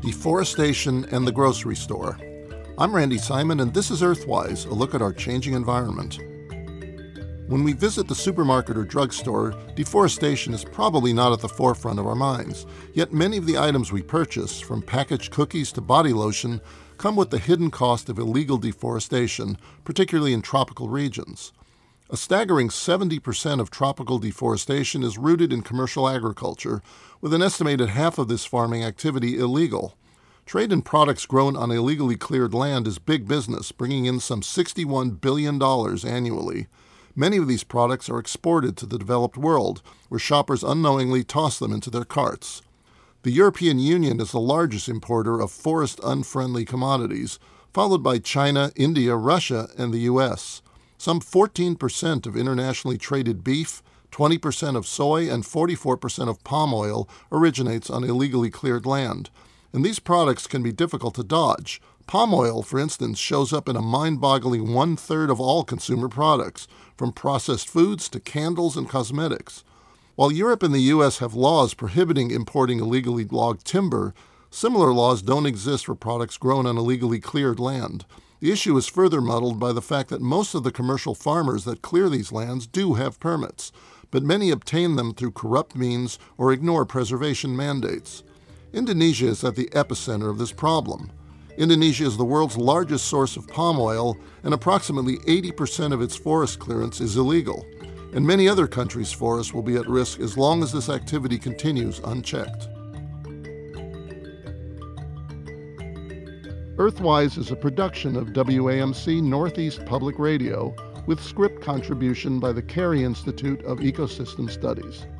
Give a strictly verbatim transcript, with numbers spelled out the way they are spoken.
deforestation, and the grocery store. I'm Randy Simon, and this is Earthwise, a look at our changing environment. When we visit the supermarket or drugstore, deforestation is probably not at the forefront of our minds. Yet many of the items we purchase, from packaged cookies to body lotion, come with the hidden cost of illegal deforestation, particularly in tropical regions. A staggering seventy percent of tropical deforestation is rooted in commercial agriculture, with an estimated half of this farming activity illegal. Trade in products grown on illegally cleared land is big business, bringing in some sixty-one billion dollars annually. Many of these products are exported to the developed world, where shoppers unknowingly toss them into their carts. The European Union is the largest importer of forest-unfriendly commodities, followed by China, India, Russia, and the U S Some fourteen percent of internationally traded beef, twenty percent of soy, and forty-four percent of palm oil originates on illegally cleared land. And these products can be difficult to dodge. Palm oil, for instance, shows up in a mind-boggling one-third of all consumer products, from processed foods to candles and cosmetics. While Europe and the U S have laws prohibiting importing illegally logged timber, similar laws don't exist for products grown on illegally cleared land. The issue is further muddled by the fact that most of the commercial farmers that clear these lands do have permits, but many obtain them through corrupt means or ignore preservation mandates. Indonesia is at the epicenter of this problem. Indonesia is the world's largest source of palm oil, and approximately eighty percent of its forest clearance is illegal. And many other countries' forests will be at risk as long as this activity continues unchecked. Earthwise is a production of W A M C Northeast Public Radio, with script contribution by the Cary Institute of Ecosystem Studies.